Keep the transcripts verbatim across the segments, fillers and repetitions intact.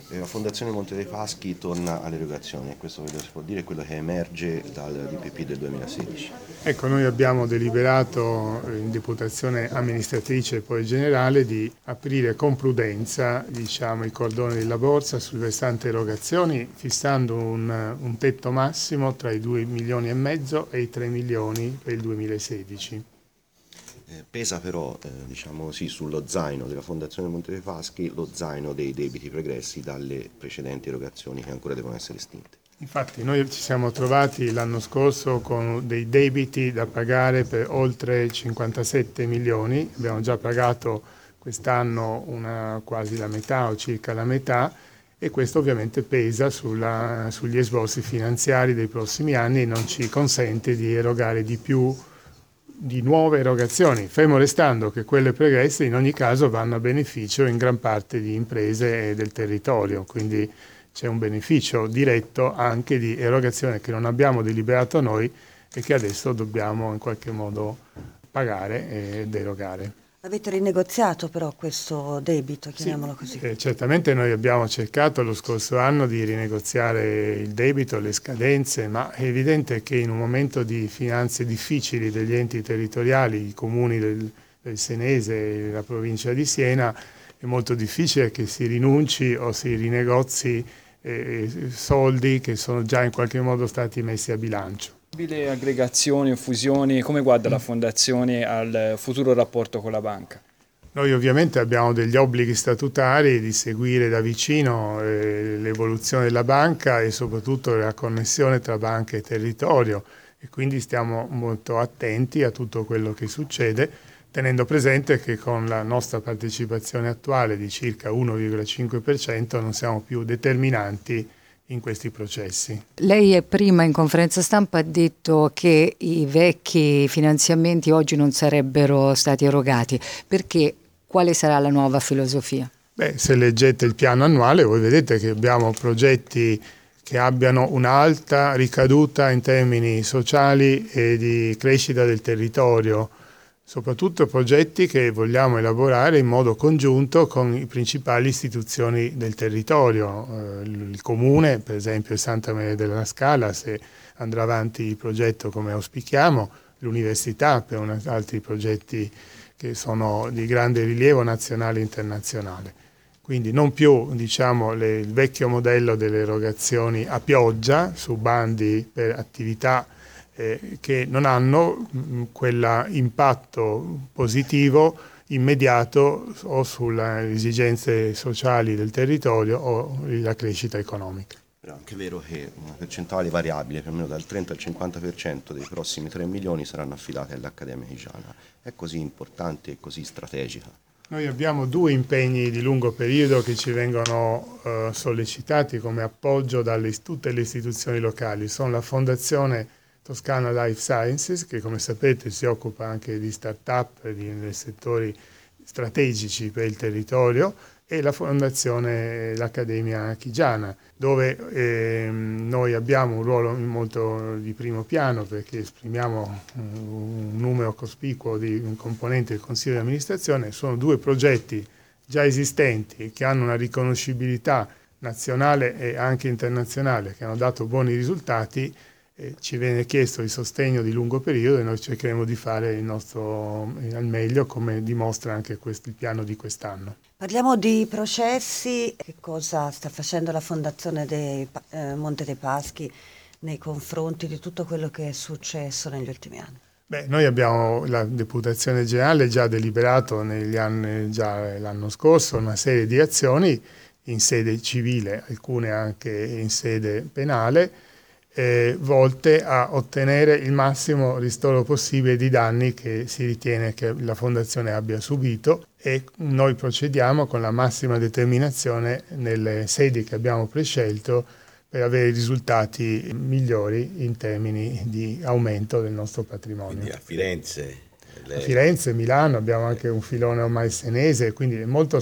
La Fondazione Monte dei Paschi torna alle erogazioni e questo quello si può dire è quello che emerge dal D P P del duemilasedici. Ecco, noi abbiamo deliberato in deputazione amministratrice e poi generale di aprire con prudenza, diciamo, i cordoni della borsa sul versante erogazioni, fissando un, un tetto massimo tra i due milioni e mezzo e i tre milioni per il duemilasedici. Eh, pesa però, eh, diciamo sì, sullo zaino della Fondazione Monte dei Paschi lo zaino dei debiti pregressi dalle precedenti erogazioni che ancora devono essere estinte. Infatti noi ci siamo trovati l'anno scorso con dei debiti da pagare per oltre cinquantasette milioni, abbiamo già pagato quest'anno una, quasi la metà o circa la metà, e questo ovviamente pesa sulla, sugli esborsi finanziari dei prossimi anni e non ci consente di erogare di più, di nuove erogazioni, fermo restando che quelle pregresse in ogni caso vanno a beneficio in gran parte di imprese e del territorio, quindi c'è un beneficio diretto anche di erogazione che non abbiamo deliberato noi e che adesso dobbiamo in qualche modo pagare ed erogare. Avete rinegoziato però questo debito, chiamiamolo Sì, così? eh, certamente noi abbiamo cercato lo scorso anno di rinegoziare il debito, le scadenze, ma è evidente che in un momento di finanze difficili degli enti territoriali, i comuni del, del Senese e la provincia di Siena, è molto difficile che si rinunci o si rinegozi eh, soldi che sono già in qualche modo stati messi a bilancio. Aggregazioni o fusioni, come guarda la Fondazione al futuro rapporto con la banca? Noi ovviamente abbiamo degli obblighi statutari di seguire da vicino eh, l'evoluzione della banca e soprattutto la connessione tra banca e territorio, e quindi stiamo molto attenti a tutto quello che succede, tenendo presente che con la nostra partecipazione attuale di circa uno virgola cinque per cento non siamo più determinanti in questi processi. Lei prima in conferenza stampa ha detto che i vecchi finanziamenti oggi non sarebbero stati erogati. Perché? Quale sarà la nuova filosofia? Beh, se leggete il piano annuale voi vedete che abbiamo progetti che abbiano un'alta ricaduta in termini sociali e di crescita del territorio, soprattutto progetti che vogliamo elaborare in modo congiunto con le principali istituzioni del territorio. Il comune, per esempio Santa Maria della Scala, se andrà avanti il progetto come auspichiamo, l'università per una, altri progetti che sono di grande rilievo nazionale e internazionale. Quindi non più, diciamo, le, il vecchio modello delle erogazioni a pioggia su bandi per attività Eh, che non hanno quell'impatto positivo immediato o sulle esigenze sociali del territorio o la crescita economica. È anche vero che una percentuale variabile, più o meno dal trenta al cinquanta per cento dei prossimi tre milioni saranno affidate all'Accademia Chigiana. È così importante e così strategica? Noi abbiamo due impegni di lungo periodo che ci vengono eh, sollecitati come appoggio da tutte le istituzioni locali. Sono la Fondazione Toscana Life Sciences, che come sapete si occupa anche di start-up nei settori strategici per il territorio, e la Fondazione l'Accademia Chigiana, dove eh, noi abbiamo un ruolo molto di primo piano perché esprimiamo un numero cospicuo di componenti del Consiglio di amministrazione. Sono due progetti già esistenti che hanno una riconoscibilità nazionale e anche internazionale, che hanno dato buoni risultati. Eh, ci viene chiesto il sostegno di lungo periodo e noi cercheremo di fare il nostro eh, al meglio, come dimostra anche questo, il piano di quest'anno. Parliamo di processi. Che cosa sta facendo la Fondazione dei, eh, Monte dei Paschi nei confronti di tutto quello che è successo negli ultimi anni? Beh, noi abbiamo, la Deputazione Generale già deliberato negli anni, già l'anno scorso, una serie di azioni in sede civile, alcune anche in sede penale, Eh, volte a ottenere il massimo ristoro possibile di danni che si ritiene che la Fondazione abbia subito, e noi procediamo con la massima determinazione nelle sedi che abbiamo prescelto per avere risultati migliori in termini di aumento del nostro patrimonio. Quindi a Firenze? A Firenze, Milano, abbiamo anche un filone ormai senese, quindi è molto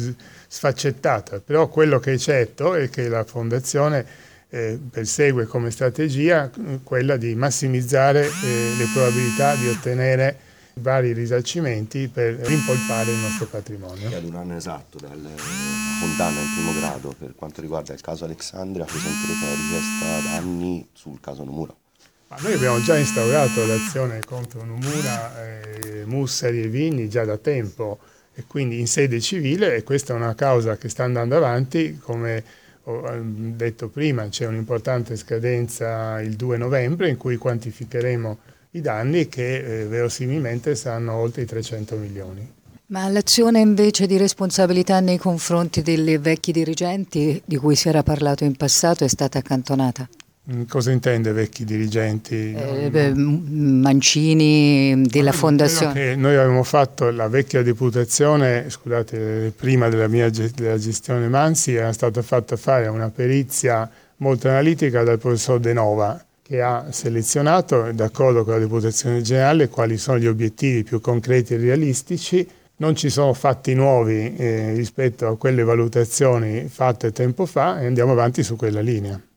sfaccettata, però quello che è certo è che la Fondazione Eh, persegue come strategia quella di massimizzare eh, le probabilità di ottenere vari risarcimenti per rimpolpare il nostro patrimonio. Che ad un anno esatto dalla condanna in primo grado per quanto riguarda il caso Alexandria presenterete la richiesta danni sul caso Nomura. Ma noi abbiamo già instaurato l'azione contro Nomura, eh, Mussari e Vigni già da tempo, e quindi in sede civile, e questa è una causa che sta andando avanti. Come ho detto prima, c'è un'importante scadenza il due novembre in cui quantificheremo i danni che eh, verosimilmente saranno oltre i trecento milioni. Ma l'azione invece di responsabilità nei confronti dei vecchi dirigenti di cui si era parlato in passato è stata accantonata? Cosa intende vecchi dirigenti? Eh, beh, Mancini della Quello fondazione. che noi avevamo fatto, la vecchia deputazione, scusate, prima della mia della gestione Mansi, era stata fatta fare una perizia molto analitica dal professor De Nova, che ha selezionato, d'accordo con la deputazione generale, quali sono gli obiettivi più concreti e realistici. Non ci sono fatti nuovi eh, rispetto a quelle valutazioni fatte tempo fa, e andiamo avanti su quella linea.